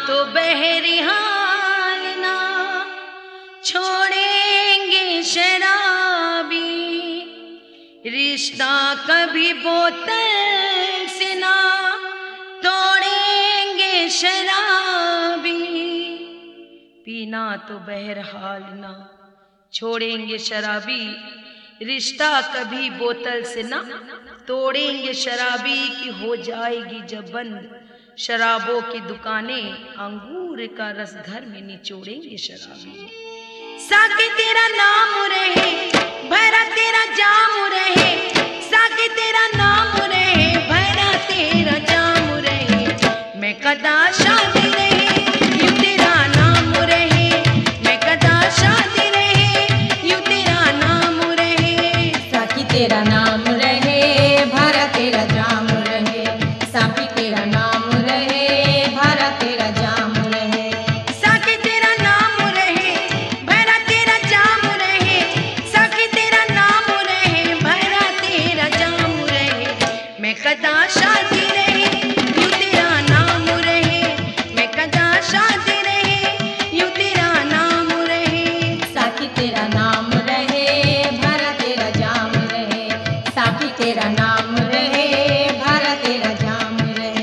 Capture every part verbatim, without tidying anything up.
तो बहरहाल ना छोड़ेंगे शराबी, रिश्ता कभी बोतल से ना तोड़ेंगे शराबी। पीना तो बहरहाल ना छोड़ेंगे शराबी, रिश्ता कभी बोतल से ना तोड़ेंगे शराबी। कि हो जाएगी जब बंद शराबों की दुकानें, अंगूर का रस घर में निचोड़ेंगे शराबी। साके तेरा नाम रहे, भरा तेरा जाम रहे, साके तेरा नाम रहे, भरा तेरा जाम रहे। मैं कदा शादी रहे, यूं तेरा नाम रहे, मैं कदा शादी रहे, यूं तेरा नाम रहे। साकी तेरा नाम रहे, भरा तेरा जाम रहे, साकी तेरा नाम रहे, भरा तेरा जाम रहे। साके तेरा नाम रहे, भरा तेरा जाम रहे, साके तेरा नाम रहे, भरा तेरा जाम रहे। मैं कदा शादी रहे, यूं तेरा नाम रहे, मैं कदा शादी रहे, यूं तेरा नाम रहे। साकी तेरा नाम रहे, भरा तेरा जाम रहे, साकी तेरा नाम रहे, भरा तेरा जाम रहे।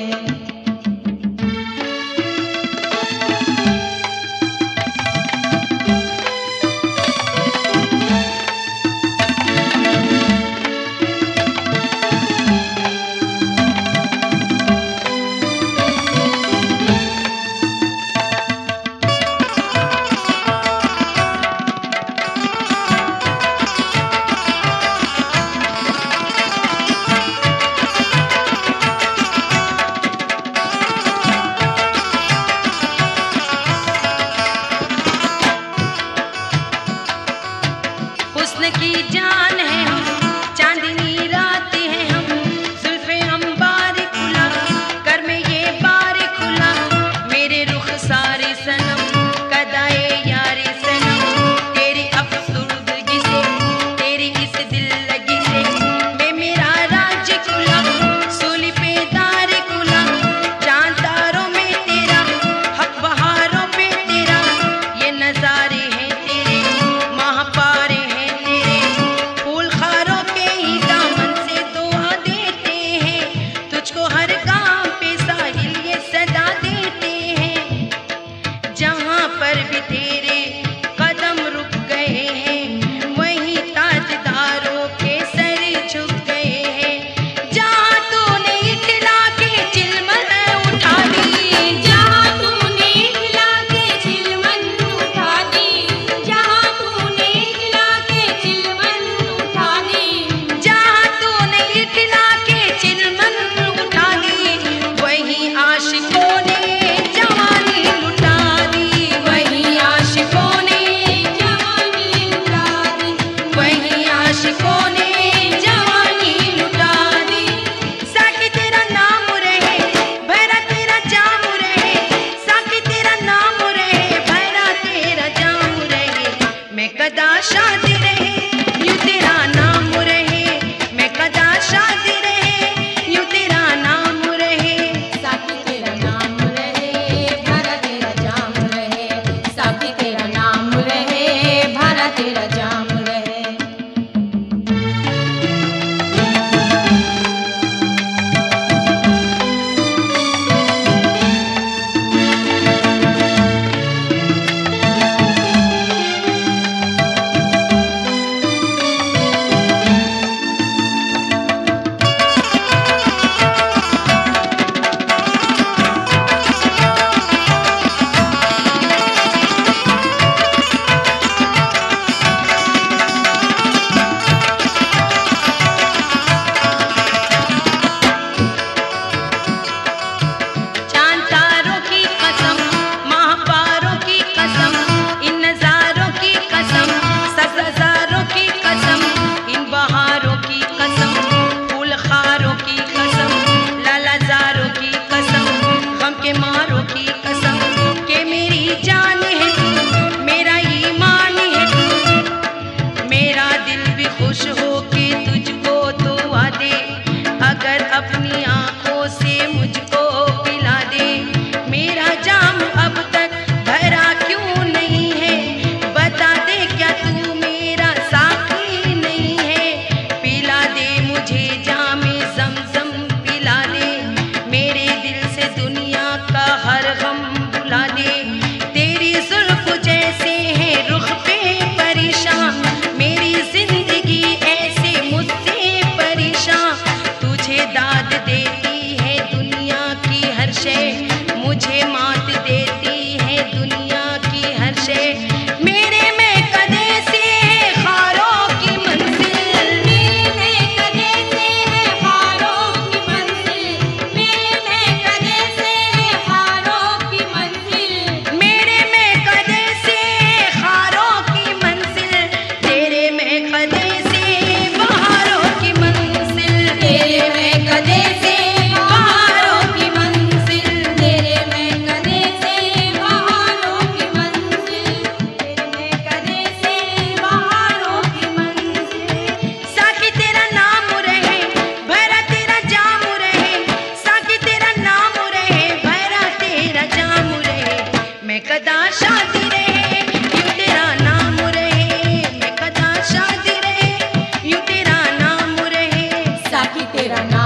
तेरा नाम